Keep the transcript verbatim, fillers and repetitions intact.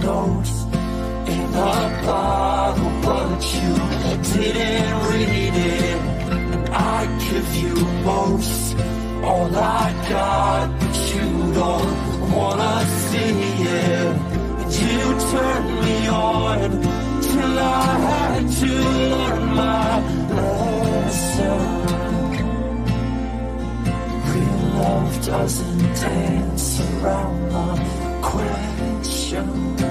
notes in a bottle, but you didn't read it. And I give you most, all I got, but you don't wanna see it. You turned me on till I had to learn my lesson. Real love doesn't dance around the question.